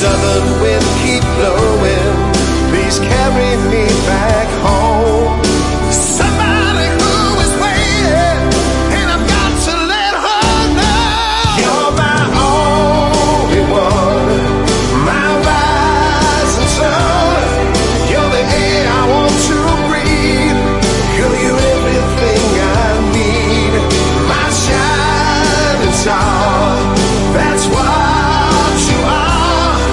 southern wind keep blowing. Please carry me back home.